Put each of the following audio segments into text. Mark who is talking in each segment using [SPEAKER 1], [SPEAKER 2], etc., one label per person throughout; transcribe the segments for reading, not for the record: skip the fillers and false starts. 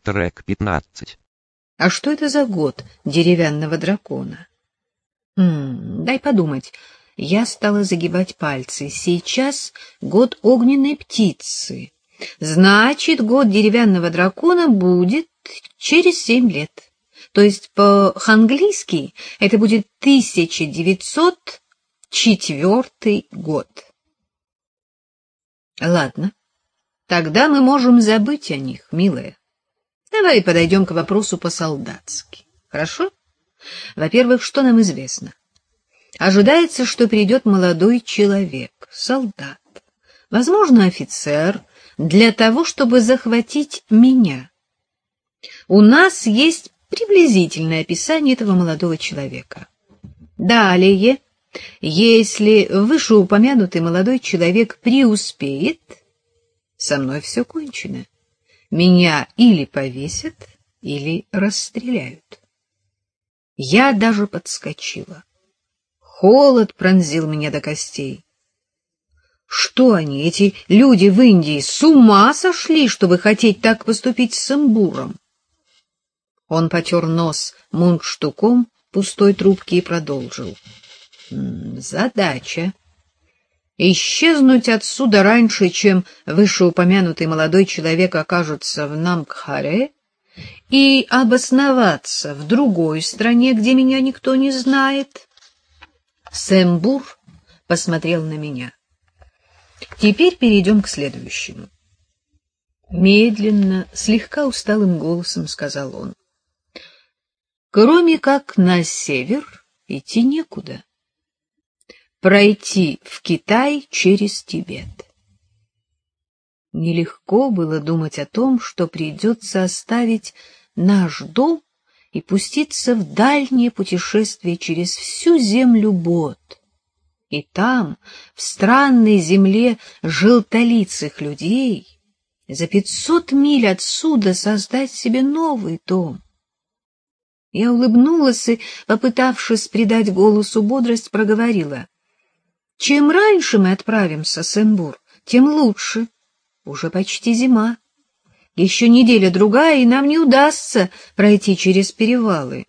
[SPEAKER 1] Трек 15.
[SPEAKER 2] А что это за год деревянного дракона? Дай подумать. Я стала загибать пальцы. Сейчас год огненной птицы. Значит, год деревянного дракона будет через 7 лет. То есть по-английски это будет 1904 год. Ладно, тогда мы можем забыть о них, милая. Давай подойдем к вопросу по-солдатски. Хорошо? Во-первых, что нам известно? Ожидается, что придет молодой человек, солдат, возможно, офицер, для того, чтобы захватить меня. У нас есть приблизительное описание этого молодого человека. Далее, если вышеупомянутый молодой человек преуспеет, со мной все кончено. Меня или повесят, или расстреляют. Я даже подскочила. Холод пронзил меня до костей. Что они, эти люди в Индии, с ума сошли, чтобы хотеть так поступить с Эмбуром? Он потер нос мундштуком пустой трубки и продолжил. Задача. Исчезнуть отсюда раньше, чем вышеупомянутый молодой человек окажется в Намгхаре, и обосноваться в другой стране, где меня никто не знает. Сэмбур посмотрел на меня. Теперь перейдем к следующему. Медленно, слегка усталым голосом сказал он. Кроме как на север идти некуда. Пройти в Китай через Тибет. Нелегко было думать о том, что придется оставить наш дом и пуститься в дальнее путешествие через всю землю Бот. И там, в странной земле желтолицых людей, за 500 миль отсюда создать себе новый дом. Я улыбнулась и, попытавшись придать голосу бодрость, проговорила. Чем раньше мы отправимся, Сэмбур, тем лучше. Уже почти зима. Еще неделя-другая, и нам не удастся пройти через перевалы.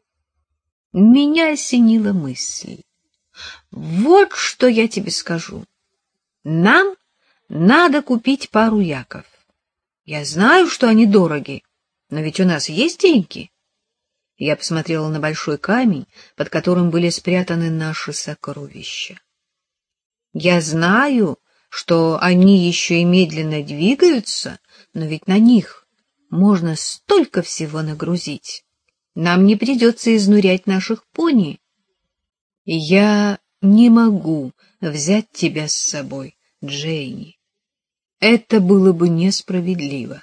[SPEAKER 2] Меня осенила мысль. Вот что я тебе скажу. Нам надо купить пару яков. Я знаю, что они дороги, но ведь у нас есть деньги. Я посмотрела на большой камень, под которым были спрятаны наши сокровища. Я знаю, что они еще и медленно двигаются, но ведь на них можно столько всего нагрузить. Нам не придется изнурять наших пони. Я не могу взять тебя с собой, Джейни. Это было бы несправедливо.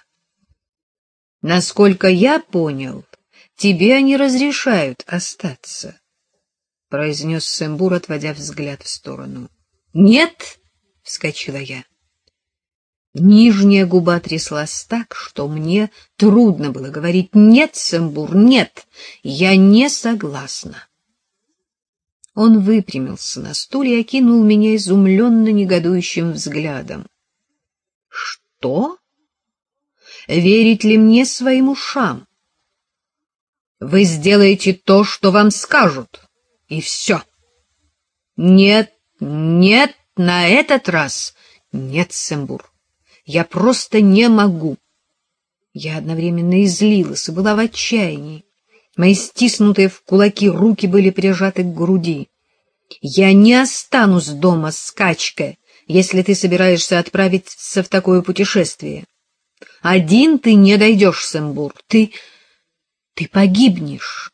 [SPEAKER 2] Насколько я понял, тебе они разрешают остаться, — произнес Сэмбур, отводя взгляд в сторону. — Нет! — вскочила я. Нижняя губа тряслась так, что мне трудно было говорить «нет, Сэмбур, нет, я не согласна». Он выпрямился на стуле и окинул меня изумленно негодующим взглядом. — Что? Верить ли мне своим ушам? Вы сделаете то, что вам скажут, и все. Нет, нет, на этот раз нет, Сэмбур. Я просто не могу. Я одновременно и злилась, и была в отчаянии. Мои стиснутые в кулаки руки были прижаты к груди. Я не останусь дома, скачка, если ты собираешься отправиться в такое путешествие. Один ты не дойдешь, Сэмбур. Ты погибнешь.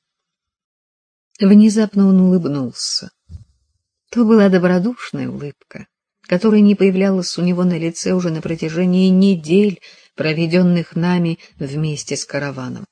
[SPEAKER 2] Внезапно он улыбнулся. То была добродушная улыбка, которая не появлялась у него на лице уже на протяжении недель, проведенных нами вместе с караваном.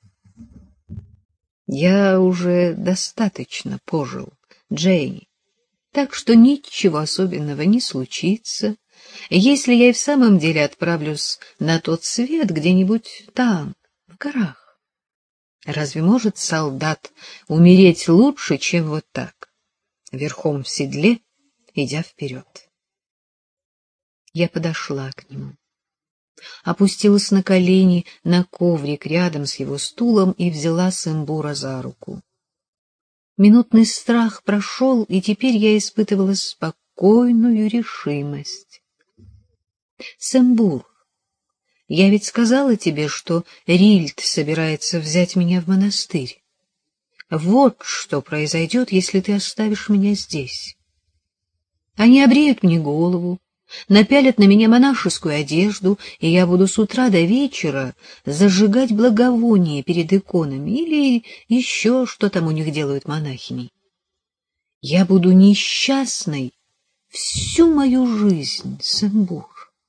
[SPEAKER 2] Я уже достаточно пожил, Джейни, так что ничего особенного не случится, если я и в самом деле отправлюсь на тот свет где-нибудь там, в горах. Разве может солдат умереть лучше, чем вот так, верхом в седле, идя вперед? Я подошла к нему. опустилась на колени на коврик рядом с его стулом и взяла Сэмбура за руку. Минутный страх прошел, и теперь я испытывала спокойную решимость. Сэмбур, я ведь сказала тебе, что Рильд собирается взять меня в монастырь. Вот что произойдет, если ты оставишь меня здесь. Они обреют мне голову, напялят на меня монашескую одежду, и я буду с утра до вечера зажигать благовония перед иконами или еще что там у них делают монахини. Я буду несчастной всю мою жизнь, Сэмбур.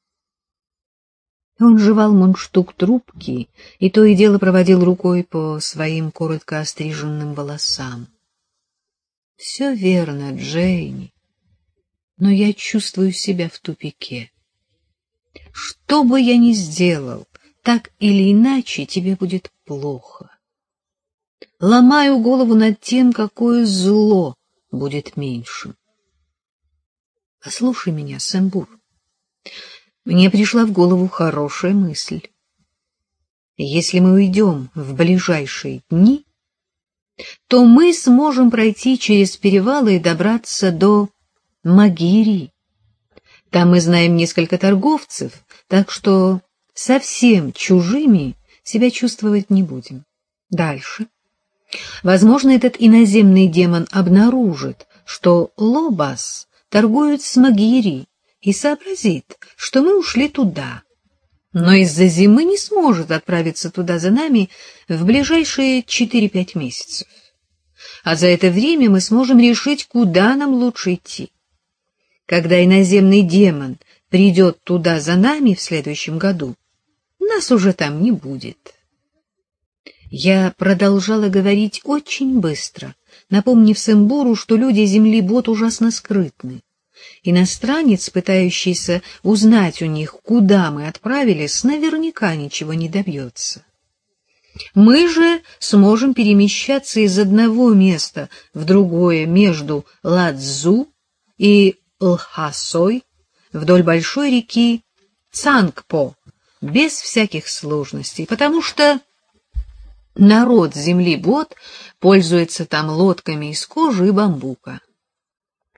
[SPEAKER 2] Он жевал мундштук трубки и то и дело проводил рукой по своим коротко остриженным волосам. — Все верно, Джейни, но я чувствую себя в тупике. Что бы я ни сделал, так или иначе тебе будет плохо. Ломаю голову над тем, какое зло будет меньшим. Послушай меня, Сэмбур. Мне пришла в голову хорошая мысль. Если мы уйдем в ближайшие дни, то мы сможем пройти через перевалы и добраться до Магири. Там мы знаем несколько торговцев, так что совсем чужими себя чувствовать не будем. Дальше. Возможно, этот иноземный демон обнаружит, что Лобас торгует с Магири, и сообразит, что мы ушли туда, но из-за зимы не сможет отправиться туда за нами в ближайшие 4-5 месяцев. А за это время мы сможем решить, куда нам лучше идти. Когда иноземный демон придет туда за нами в следующем году, нас уже там не будет. Я продолжала говорить очень быстро, напомнив Сэмбуру, что люди земли Бот ужасно скрытны. Иностранец, пытающийся узнать у них, куда мы отправились, наверняка ничего не добьется. Мы же сможем перемещаться из одного места в другое между Ладзу и Лхасой вдоль большой реки Цангпо без всяких сложностей, потому что народ земли Бот пользуется там лодками из кожи и бамбука.